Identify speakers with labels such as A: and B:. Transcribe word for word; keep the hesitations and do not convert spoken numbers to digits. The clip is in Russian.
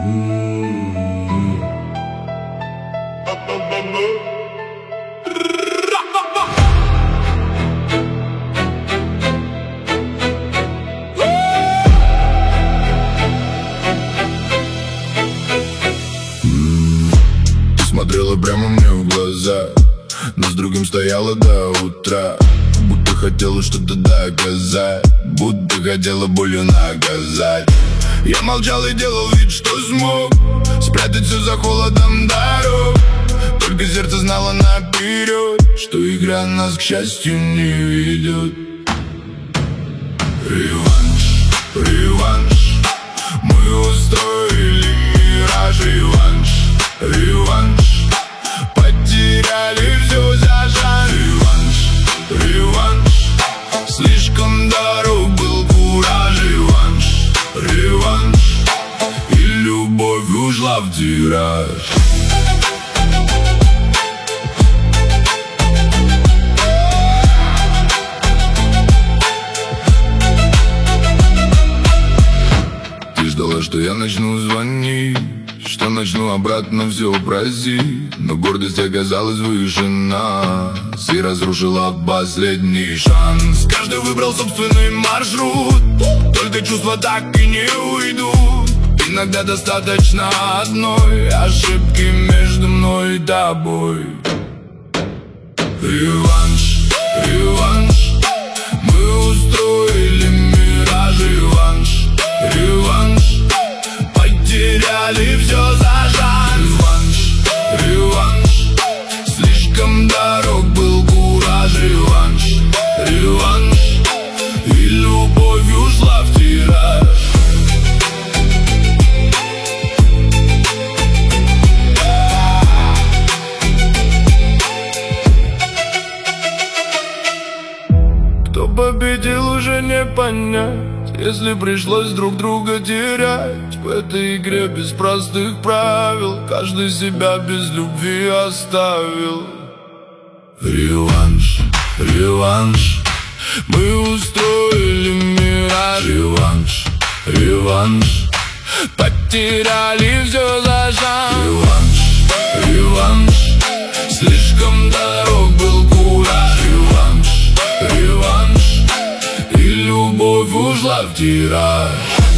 A: Смотрела прямо мне в глаза, но с другим стояла до утра. Будто хотела что-то доказать, будто хотела болью наказать. Я молчал и делал вид, что смог спрятать все за холодом дорог. Только сердце знало наперед, что игра нас, к счастью, не ведет. Реванш, реванш, мы устроили мираж. Реванш, реванш, потеряли все за шаг. Реванш, реванш, слишком дорог был кураж. Реванш, реванш, и любовь ушла в тираж. Ты ждала, что я начну звонить, что начну обратно все просить, но гордость оказалась выше нас и разрушила последний шанс. Каждый выбрал собственный маршрут, только чувства так и не уйдут. Иногда достаточно одной ошибки между мной и тобой. Реванш, реванш, мы устроили мираж. Реванш, реванш, потеряли все за шаг. Реванш, реванш, слишком дорог был кураж. Реванш, реванш, и любовь ушла в тираж. Кто победил, уже не понять, если пришлось друг друга терять. В этой игре без простых правил каждый себя без любви оставил. Реванш, реванш, мы устроили мираж. Реванш, реванш, потеряли все за шаг. Реванш, реванш, слишком дорог был кураж. Реванш, реванш, и любовь ушла в тираж.